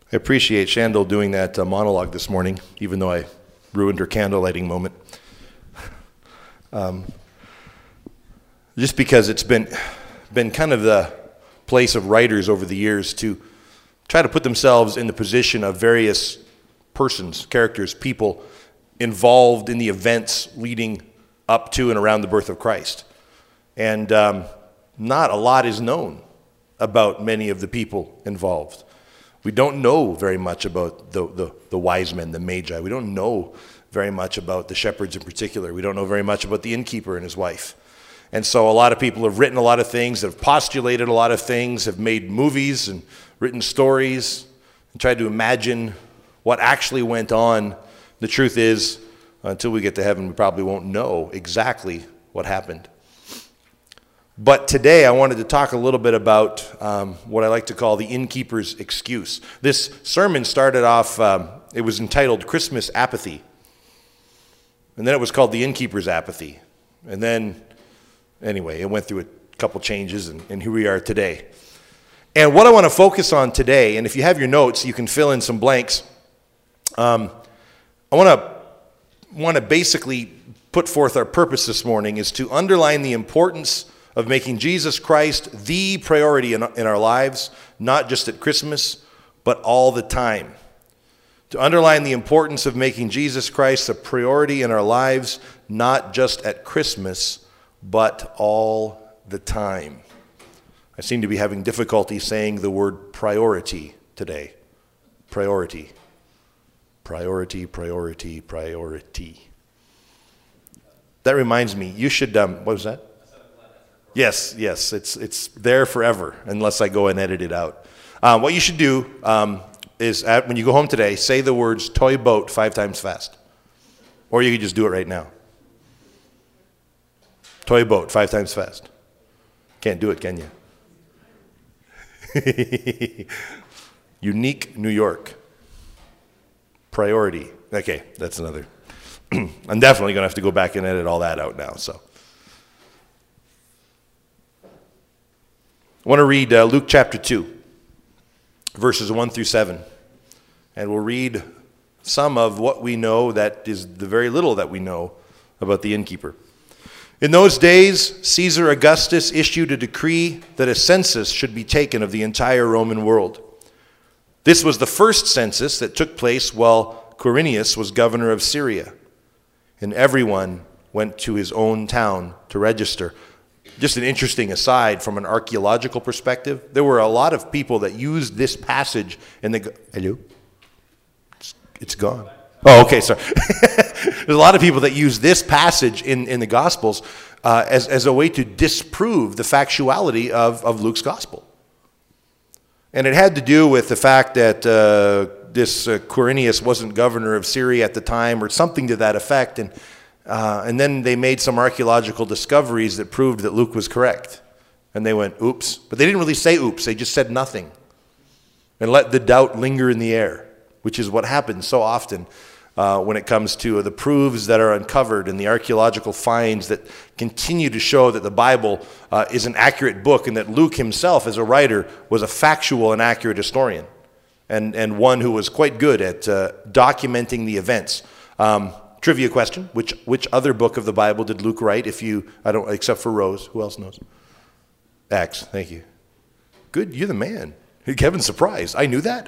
I appreciate Shandel doing that monologue this morning, even though I ruined her candle lighting moment. Just because it's been kind of the place of writers over the years to try to put themselves in the position of various persons, characters, people involved in the events leading up to and around the birth of Christ. And not a lot is known about many of the people involved. We don't know very much about the wise men, the magi. We don't know very much about the shepherds in particular. We don't know very much about the innkeeper and his wife. And so a lot of people have written a lot of things, have postulated a lot of things, have made movies and written stories and tried to imagine what actually went on. The truth is, until we get to heaven, we probably won't know exactly what happened. But today I wanted to talk a little bit about what I like to call the innkeeper's excuse. This sermon started off, it was entitled Christmas Apathy. And then it was called the innkeeper's apathy. And then, anyway, it went through a couple changes, and here we are today. And what I want to focus on today, and if you have your notes, you can fill in some blanks. I want to basically put forth our purpose this morning is to underline the importance of making Jesus Christ the priority in our lives, not just at Christmas, but all the time. To underline the importance of making Jesus Christ a priority in our lives, not just at Christmas, but all the time. I seem to be having difficulty saying the word priority today. Priority. Priority, priority, priority. That reminds me, you should, what was that? Yes, it's there forever, unless I go and edit it out. What you should do is, when you go home today, say the words toy boat 5 times fast. Or you can just do it right now. Toy boat 5 times fast. Can't do it, can you? Unique New York. Priority. Okay, that's another. I'm definitely going to have to go back and edit all that out now, so. I want to read Luke chapter 2, verses 1 through 7. And we'll read some of what we know that is the very little that we know about the innkeeper. In those days, Caesar Augustus issued a decree that a census should be taken of the entire Roman world. This was the first census that took place while Quirinius was governor of Syria. And everyone went to his own town to register. Just an interesting aside from an archaeological perspective, there were a lot of people that used this passage in the... Hello? It's gone. Oh, okay, sorry. There's a lot of people that use this passage in the Gospels as a way to disprove the factuality of Luke's Gospel. And it had to do with the fact that this Quirinius wasn't governor of Syria at the time or something to that effect, and then they made some archaeological discoveries that proved that Luke was correct. And they went, oops. But they didn't really say oops. They just said nothing and let the doubt linger in the air, which is what happens so often when it comes to the proofs that are uncovered and the archaeological finds that continue to show that the Bible is an accurate book and that Luke himself as a writer was a factual and accurate historian and one who was quite good at documenting the events. Trivia question, which other book of the Bible did Luke write except for Rose? Who else knows? Acts, thank you. Good, you're the man. Kevin's surprised. I knew that.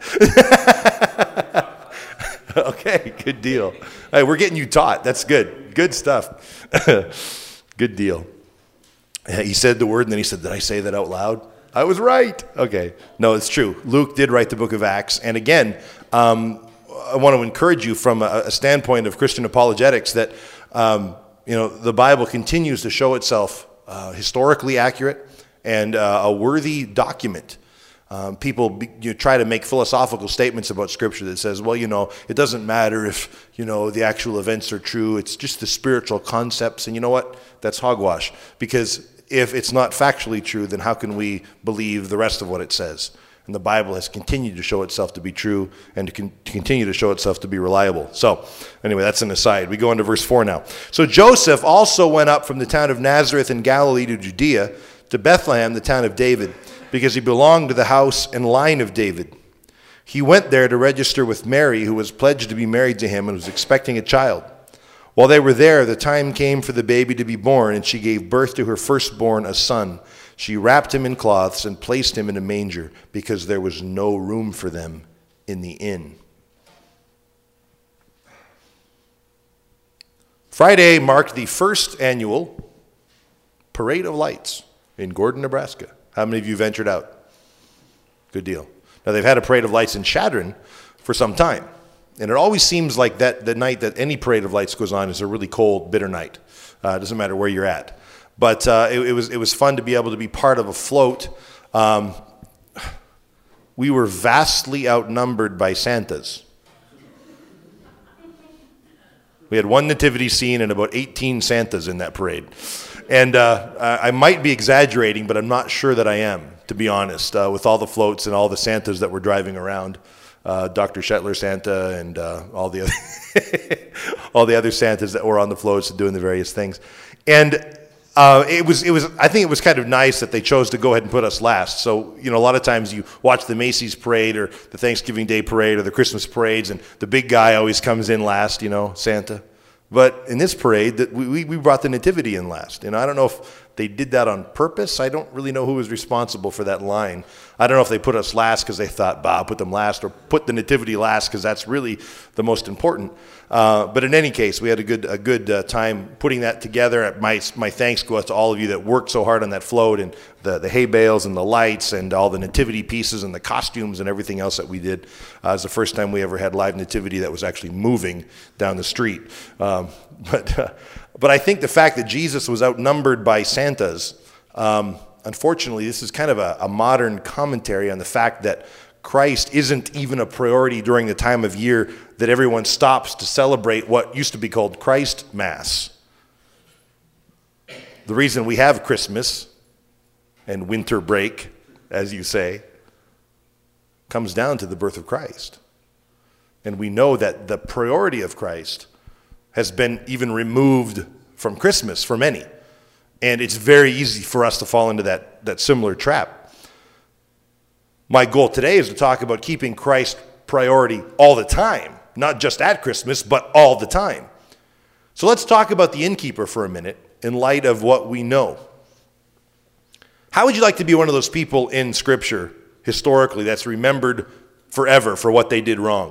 Okay, good deal. Hey, we're getting you taught. That's good. Good stuff. Good deal. He said the word, and then he said, did I say that out loud? I was right. Okay. No, it's true. Luke did write the book of Acts. And again, I want to encourage you from a standpoint of Christian apologetics that, the Bible continues to show itself historically accurate and a worthy document. People try to make philosophical statements about Scripture that says, well, it doesn't matter if, the actual events are true. It's just the spiritual concepts. And you know what? That's hogwash. Because if it's not factually true, then how can we believe the rest of what it says? And the Bible has continued to show itself to be true and to continue to show itself to be reliable. So, anyway, that's an aside. We go into verse 4 now. So Joseph also went up from the town of Nazareth in Galilee to Judea, to Bethlehem, the town of David, because he belonged to the house and line of David. He went there to register with Mary, who was pledged to be married to him and was expecting a child. While they were there, the time came for the baby to be born, and she gave birth to her firstborn, a son. She wrapped him in cloths and placed him in a manger because there was no room for them in the inn. Friday marked the first annual Parade of Lights in Gordon, Nebraska. How many of you ventured out? Good deal. Now, they've had a Parade of Lights in Chadron for some time. And it always seems like that the night that any Parade of Lights goes on is a really cold, bitter night. It doesn't matter where you're at. But it was fun to be able to be part of a float. We were vastly outnumbered by Santas. We had one nativity scene and about 18 Santas in that parade. And I might be exaggerating, but I'm not sure that I am, to be honest, with all the floats and all the Santas that were driving around. Dr. Shetler Santa and all the other all the other Santas that were on the floats and doing the various things. And it was I think it was kind of nice that they chose to go ahead and put us last. So, a lot of times you watch the Macy's parade or the Thanksgiving Day parade or the Christmas parades, and the big guy always comes in last, Santa. But in this parade, we brought the nativity in last. I don't know if they did that on purpose. I don't really know who was responsible for that line. I don't know if they put us last because they thought, put them last, or put the nativity last because that's really the most important. But in any case, we had a good time putting that together. My thanks go out to all of you that worked so hard on that float, and the hay bales and the lights and all the nativity pieces and the costumes and everything else that we did. It was the first time we ever had live nativity that was actually moving down the street. But I think the fact that Jesus was outnumbered by Santas, unfortunately, this is kind of a modern commentary on the fact that Christ isn't even a priority during the time of year that everyone stops to celebrate what used to be called Christ Mass. The reason we have Christmas and winter break, as you say, comes down to the birth of Christ. And we know that the priority of Christ has been even removed from Christmas for many. And it's very easy for us to fall into that similar trap. My goal today is to talk about keeping Christ priority all the time, not just at Christmas, but all the time. So let's talk about the innkeeper for a minute in light of what we know. How would you like to be one of those people in Scripture, historically, that's remembered forever for what they did wrong?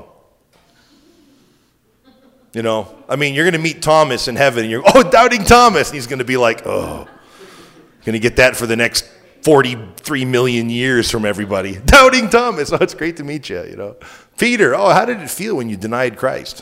You're going to meet Thomas in heaven, and you're, doubting Thomas. And he's going to be like, going to get that for the next 43 million years from everybody. Doubting Thomas. It's great to meet you, Peter, how did it feel when you denied Christ?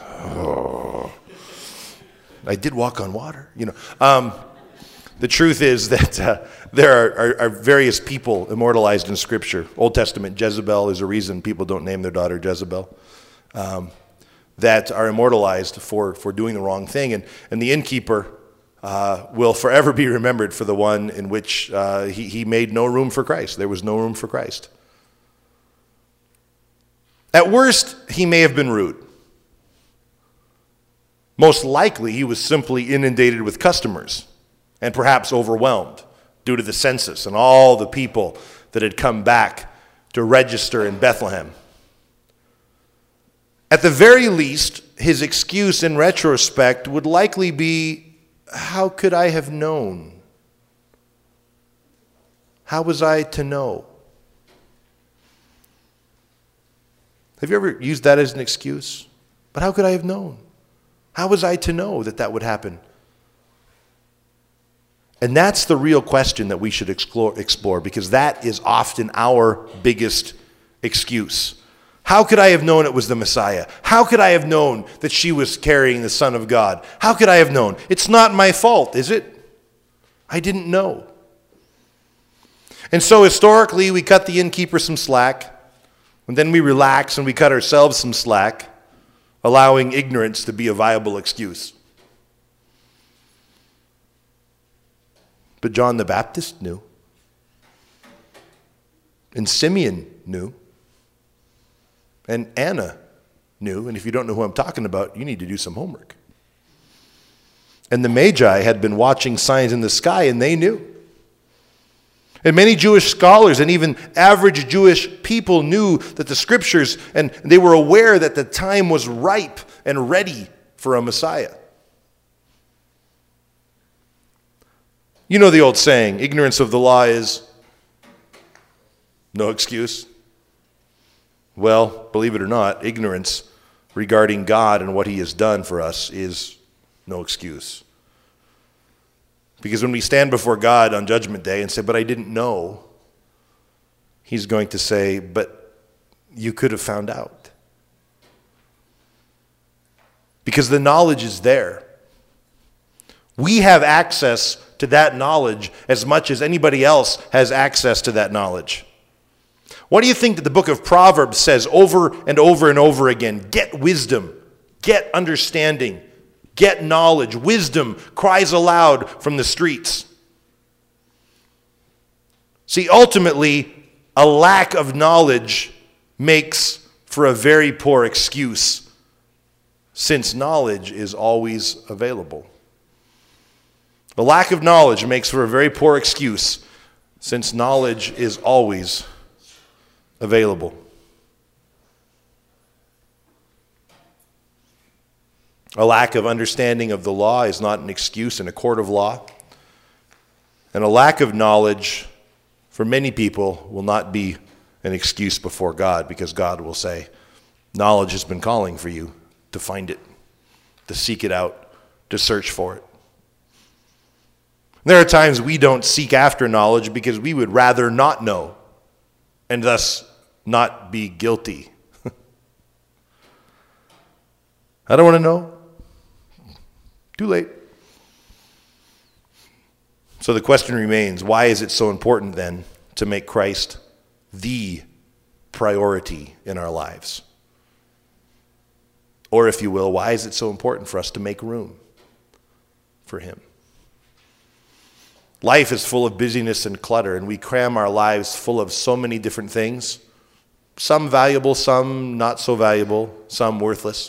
I did walk on water, The truth is that there are various people immortalized in Scripture. Old Testament, Jezebel is a reason people don't name their daughter Jezebel. That are immortalized for doing the wrong thing. And the innkeeper will forever be remembered for the one in which he made no room for Christ. There was no room for Christ. At worst, he may have been rude. Most likely, he was simply inundated with customers and perhaps overwhelmed due to the census and all the people that had come back to register in Bethlehem. At the very least, his excuse in retrospect would likely be, how could I have known? How was I to know? Have you ever used that as an excuse? But how could I have known? How was I to know that would happen? And that's the real question that we should explore, because that is often our biggest excuse. How could I have known it was the Messiah? How could I have known that she was carrying the Son of God? How could I have known? It's not my fault, is it? I didn't know. And so historically, we cut the innkeeper some slack, and then we relax and we cut ourselves some slack, allowing ignorance to be a viable excuse. But John the Baptist knew. And Simeon knew. And Anna knew, and if you don't know who I'm talking about, you need to do some homework. And the Magi had been watching signs in the sky, and they knew. And many Jewish scholars and even average Jewish people knew that the scriptures, and they were aware that the time was ripe and ready for a Messiah. You know the old saying, ignorance of the law is no excuse. Well, believe it or not, ignorance regarding God and what he has done for us is no excuse. Because when we stand before God on Judgment Day and say, but I didn't know, he's going to say, but you could have found out. Because the knowledge is there. We have access to that knowledge as much as anybody else has access to that knowledge. What do you think that the book of Proverbs says over and over and over again? Get wisdom, get understanding, get knowledge. Wisdom cries aloud from the streets. See, ultimately, a lack of knowledge makes for a very poor excuse, since knowledge is always available. The lack of knowledge makes for a very poor excuse, since knowledge is always available. A lack of understanding of the law is not an excuse in a court of law. And a lack of knowledge for many people will not be an excuse before God, because God will say, knowledge has been calling for you to find it, to seek it out, to search for it. There are times we don't seek after knowledge because we would rather not know and thus not be guilty. I don't want to know. Too late. So the question remains, why is it so important then to make Christ the priority in our lives? Or if you will, why is it so important for us to make room for him? Life is full of busyness and clutter, and we cram our lives full of so many different things. Some valuable, some not so valuable, some worthless.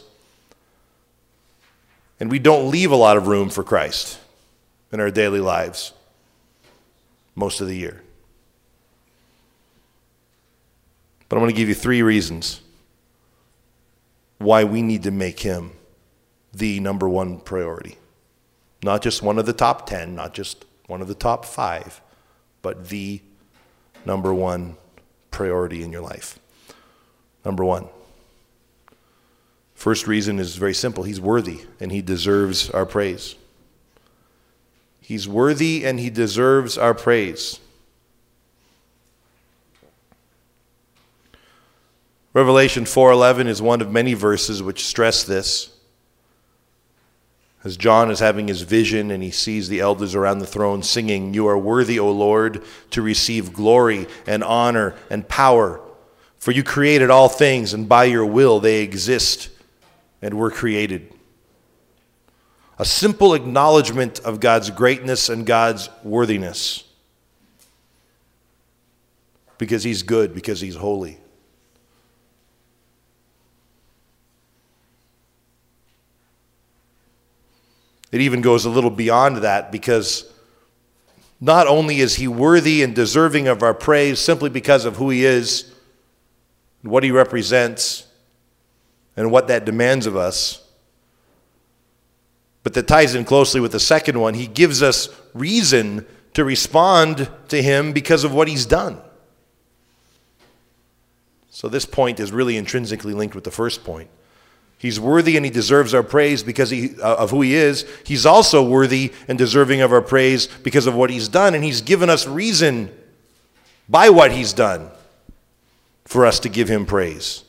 And we don't leave a lot of room for Christ in our daily lives most of the year. But I'm going to give you 3 reasons why we need to make him the number one priority. Not just one of the top 10, not just one of the top 5, but the number one priority in your life. Number 1. First reason is very simple. He's worthy and he deserves our praise. He's worthy and he deserves our praise. Revelation 4:11 is one of many verses which stress this. As John is having his vision and he sees the elders around the throne singing, "You are worthy, O Lord, to receive glory and honor and power. For you created all things, and by your will they exist and were created." A simple acknowledgement of God's greatness and God's worthiness. Because he's good, because he's holy. It even goes a little beyond that, because not only is he worthy and deserving of our praise simply because of who he is, what he represents, and what that demands of us, but that ties in closely with the second one. He gives us reason to respond to him because of what he's done. So this point is really intrinsically linked with the first point. He's worthy and he deserves our praise because of who he is. He's also worthy and deserving of our praise because of what he's done. And he's given us reason by what he's done for us to give him praise.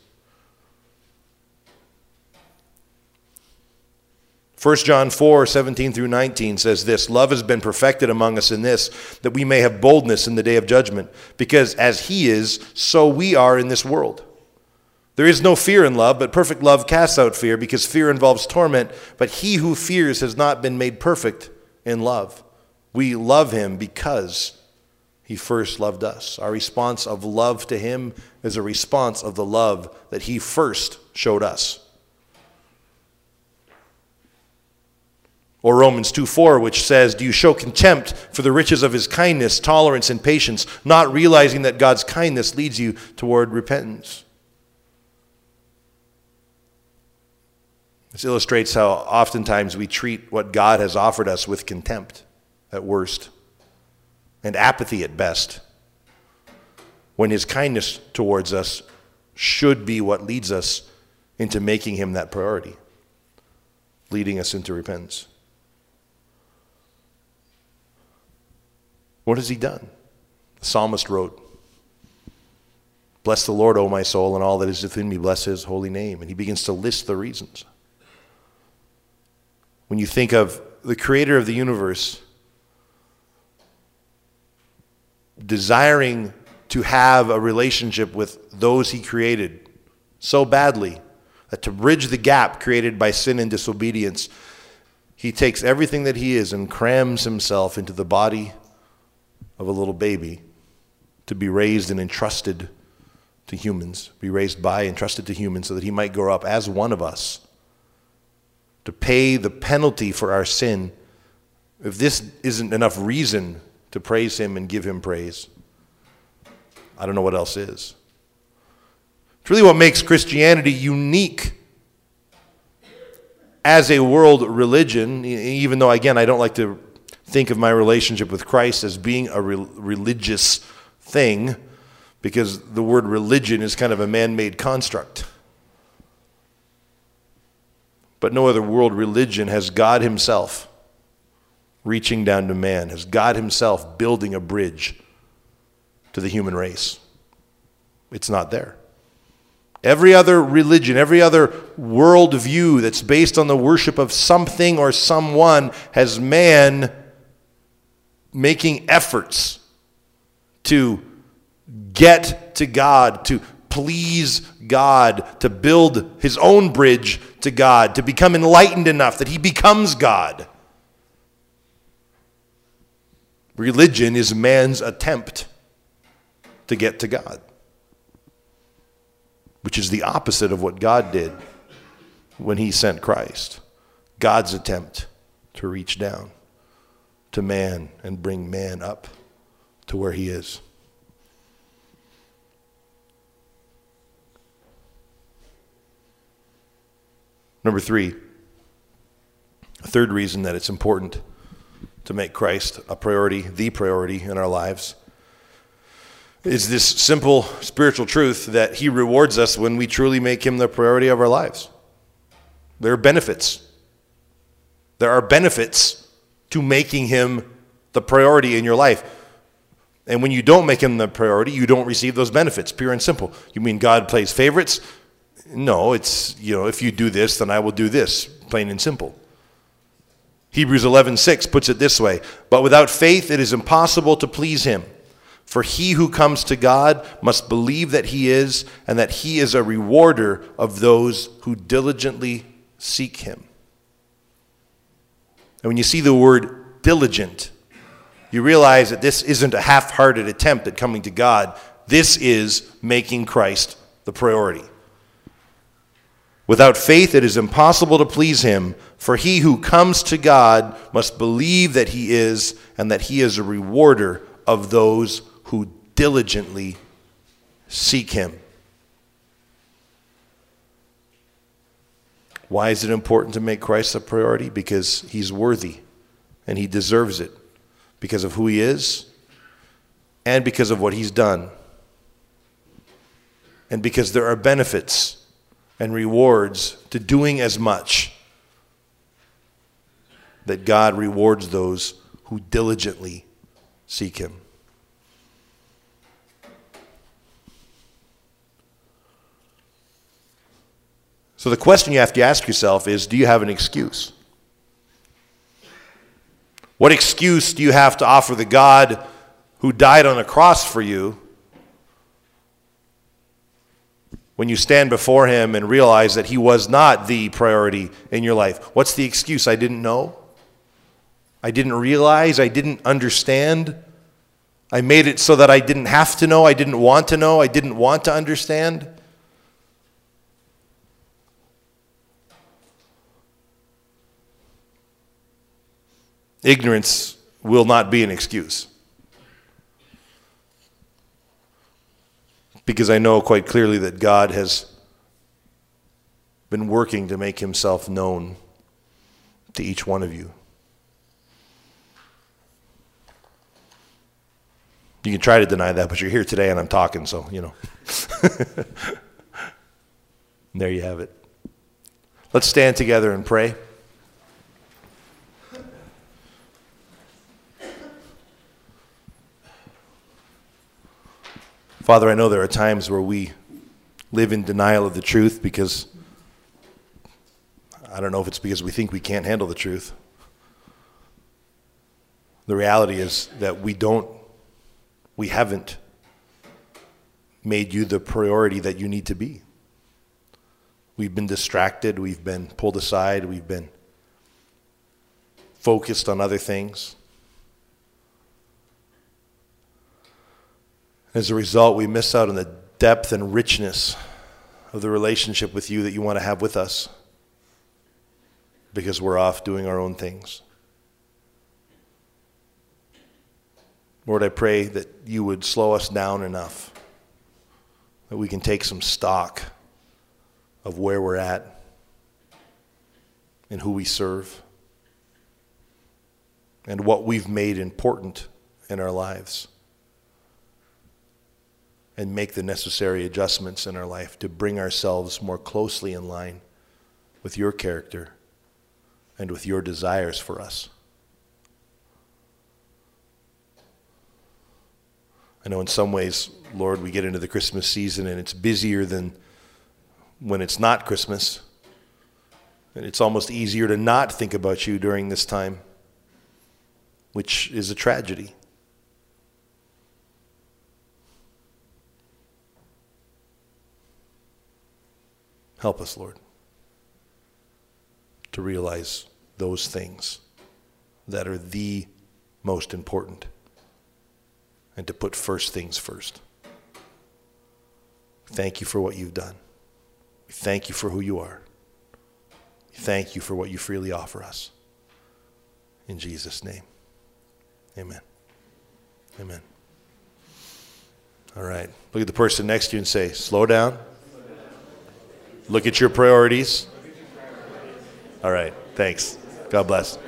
1 John 4:17 through 19 says this: "Love has been perfected among us in this, that we may have boldness in the day of judgment. Because as he is, so we are in this world. There is no fear in love, but perfect love casts out fear, because fear involves torment. But he who fears has not been made perfect in love. We love him because he first loved us." Our response of love to him is a response of the love that he first showed us. Or Romans 2:4, which says, do you show contempt for the riches of his kindness, tolerance, and patience, not realizing that God's kindness leads you toward repentance? This illustrates how oftentimes we treat what God has offered us with contempt at worst and apathy at best, when his kindness towards us should be what leads us into making him that priority, leading us into repentance. What has he done? The psalmist wrote, "Bless the Lord, O my soul, and all that is within me, bless his holy name." And he begins to list the reasons. When you think of the creator of the universe desiring to have a relationship with those he created so badly that to bridge the gap created by sin and disobedience, he takes everything that he is and crams himself into the body of a little baby to be raised and entrusted to humans, be raised by, entrusted to humans, so that he might grow up as one of us, to pay the penalty for our sin. If this isn't enough reason to praise him and give him praise, I don't know what else is. It's really what makes Christianity unique as a world religion, even though, again, I don't like to think of my relationship with Christ as being a religious thing, because the word religion is kind of a man-made construct. But no other world religion has God himself reaching down to man, has God himself building a bridge to the human race. It's not there. Every other religion, every other worldview that's based on the worship of something or someone has man making efforts to get to God, to please God, to build his own bridge to God, to become enlightened enough that he becomes God. Religion is man's attempt to get to God, which is the opposite of what God did when he sent Christ. God's attempt to reach down to man and bring man up to where he is. Number three, a third reason that it's important to make Christ a priority, the priority in our lives, is this simple spiritual truth that he rewards us when we truly make him the priority of our lives. There are benefits. There are benefits to making him the priority in your life. And when you don't make him the priority, you don't receive those benefits, pure and simple. You mean God plays favorites? No, it's, if you do this, then I will do this, plain and simple. Hebrews 11:6 puts it this way, "But without faith it is impossible to please him. For he who comes to God must believe that he is, and that he is a rewarder of those who diligently seek him." And when you see the word diligent, you realize that this isn't a half-hearted attempt at coming to God. This is making Christ the priority. Without faith, it is impossible to please him, for he who comes to God must believe that he is, and that he is a rewarder of those who diligently seek him. Why is it important to make Christ a priority? Because he's worthy, and he deserves it, because of who he is, and because of what he's done, and because there are benefits and rewards to doing as much, that God rewards those who diligently seek him. So the question you have to ask yourself is, do you have an excuse? What excuse do you have to offer the God who died on a cross for you when you stand before him and realize that he was not the priority in your life? What's the excuse? I didn't know. I didn't realize. I didn't understand. I made it so that I didn't have to know. I didn't want to know. I didn't want to understand. ignorance will not be an excuse. Because I know quite clearly that God has been working to make himself known to each one of you. You can try to deny that, but you're here today and I'm talking, so, you know. And there you have it. Let's stand together and pray. Father, I know there are times where we live in denial of the truth because, I don't know if it's because we think we can't handle the truth. The reality is that we haven't made you the priority that you need to be. We've been distracted, we've been pulled aside, we've been focused on other things. As a result, we miss out on the depth and richness of the relationship with you that you want to have with us because we're off doing our own things. Lord, I pray that you would slow us down enough that we can take some stock of where we're at and who we serve and what we've made important in our lives, and make the necessary adjustments in our life to bring ourselves more closely in line with your character and with your desires for us. I know in some ways, Lord, we get into the Christmas season and it's busier than when it's not Christmas. And it's almost easier to not think about you during this time, which is a tragedy. Help us, Lord, to realize those things that are the most important and to put first things first. Thank you for what you've done. We thank you for who you are. We thank you for what you freely offer us. In Jesus' name, amen. Amen. All right. Look at the person next to you and say, slow down. Look at your priorities. All right. Thanks. God bless.